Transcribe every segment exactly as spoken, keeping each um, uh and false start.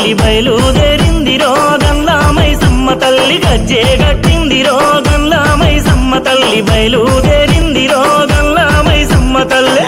తల్లి బయలుదేరిందిరో గండ్ల మైసమ్మ తల్లి గజ్జే గట్టిందిరో గండ్ల మైసమ్మ తల్లి బయలుదేరిందిరో గండ్ల మైసమ్మ తల్లి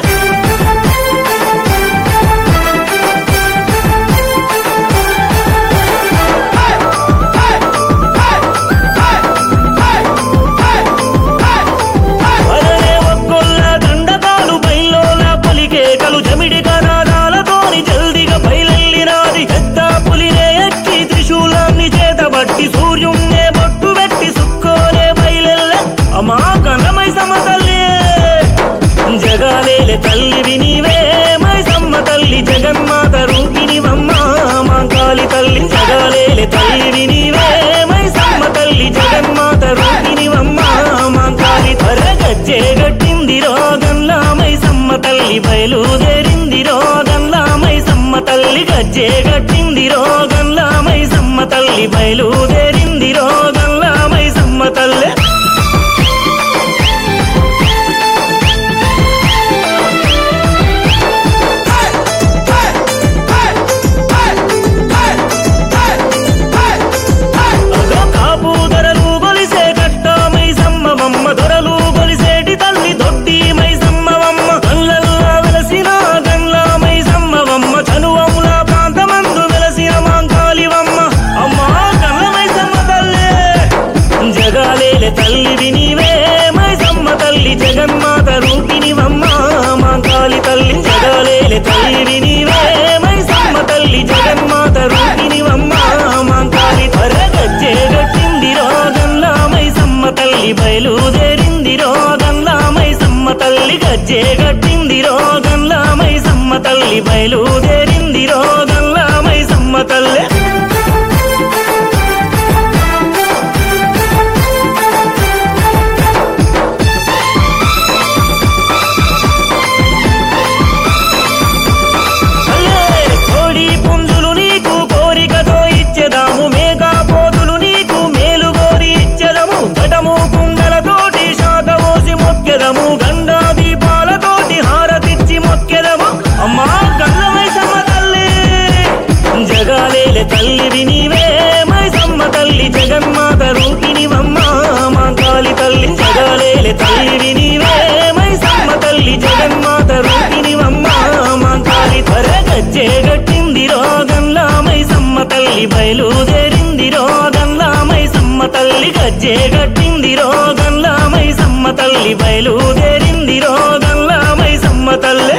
సూర్యున్నే బొట్టు పెట్టి సుక్కోలే బయలెల్ల అమ్మా గండ్ల మైసమ్మ తల్లి జగాలేలే తల్లివి నీవే మైసమ్మ తల్లి జగన్మాత రూపిణివమ్మ మాంకాళి తల్లి జగాలేలే తల్లివి నీవే మైసమ్మ తల్లి జగన్మాత రూపిణివమ్మ మాంకాళి ధర గజ్జే గట్టిందిరో గండ్ల మైసమ్మ తల్లి బయలుదేరిందిరో గండ్ల మైసమ్మ తల్లి గజ్జే గట్టిందిరో గండ్ల మైసమ్మ తల్లి బయలుదేరిందిరో గండ్ల మైసమ్మ తల్లి కాపు ధరలు గొలిసే కట్ట మైసమ్మవమ్మ దొరలు గొలిసేటి తల్లి దొడ్డి మైసమ్మవమ్మ కళ్ళల్లా వెలసిన గండ్ల మైసమ్మవమ్మ చనువముల ప్రాంతమందు వెలసిన మాంకాళివమ్మ అమ్మా గండ్ల మైసమ్మ తల్లి జగాలేలే తల్లివి నీవే మైసమ్మ తల్లి జగన్మాత రూపిణివమ్మ మాంకాళి తల్లి జగాలేలే తల్లివి నీవే మైసమ్మ తల్లి జగన్మాత రూపిణివమ్మ మాంకాళి ధర గజ్జే గట్టిందిరో గండ్ల మైసమ్మ తల్లి బయలుదేరిందిరో గండ్ల మైసమ్మ తల్లి గజ్జే గట్టిందిరో గండ్ల మైసమ్మ తల్లి బయలుదేరిందిరో గండ్ల మైసమ్మ తల్లి గండా దీపాలతోటి హారతిచ్చి మొక్కెదము అమ్మా గండ్ల మైసమ్మ తల్లి జగాలేలే తల్లివి నీవే మైసమ్మ తల్లి జగన్మాత రూపిణివమ్మ మాంకాళి తల్లి జగాలేలే తల్లివి నీవే మైసమ్మ తల్లి జగన్మాత రూపిణివమ్మ మాంకాళి ధర గజ్జే గట్టిందిరో గండ్ల మైసమ్మ తల్లి బయలుదేరిందిరో గండ్ల మైసమ్మ తల్లి గజ్జే గట్టిందిరో గండ్ల మైసమ్మ తల్లి బయలుదేరిందిరో గండ్ల మైసమ్మ తల్లి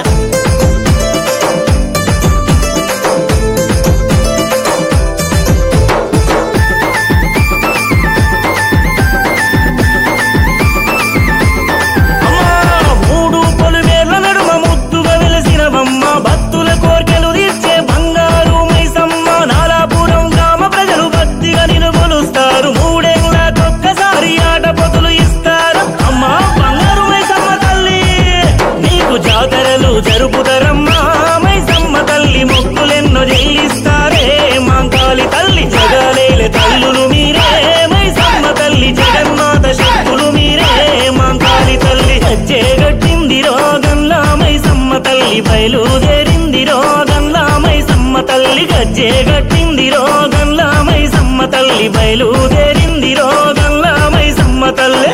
మూడు పొలిమేర్ల నడుమ ముద్దుగా వెలసినవమ్మ భక్తుల కోర్కెలు తీర్చే బంగారు మైసమ్మ నాలాపురం గ్రామ ప్రజలు భక్తిగా నిన్ను కొలుస్తారు మూడేళ్ళకొక్కసారి ఆట పొతులు ఇస్తారు అమ్మా బంగారు మైసమ్మ తల్లి నీకు జాతరలు జరుపుతారమ్మా మైసమ్మ తల్లి మొక్కులెన్నో చెల్లిస్తారే మాంకాళి తల్లి జగాలేలే తల్లులు మీరే మైసమ్మ తల్లి జగన్మాత శక్తులు మీరే మాంకాళి తల్లి గజ్జే గట్టిందిరో గండ్ల మైసమ్మ తల్లి బయలుదేరిందిరో గండ్ల మైసమ్మ తల్లి గజ్జే గట్టిందిరో గండ్ల మైసమ్మ తల్లి బయలుదేరిందిరో గండ్ల మైసమ్మ తల్లి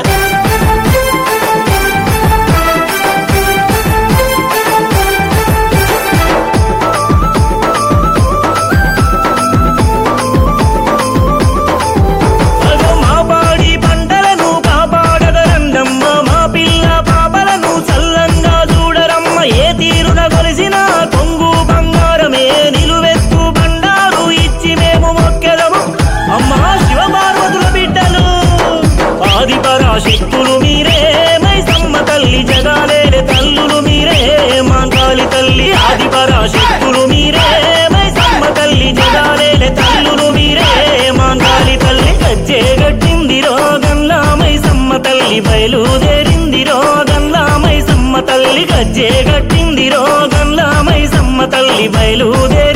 శక్తులు మీరే మైసమ్మ తల్లి జగాలేలే తల్లులు మీరే మాంకాళి తల్లి ఆదిపరా శక్తులు మీరే మైసమ్మ తల్లి జగాలేలే తల్లులు మీరే మాంకాళి తల్లి గజ్జే గట్టిందిరో గండ్ల మైసమ్మ తల్లి బయలుదేరిందిరో గండ్ల మైసమ్మ తల్లి గజ్జే గట్టిందిరో గండ్ల మైసమ్మ తల్లి బయలుదేరి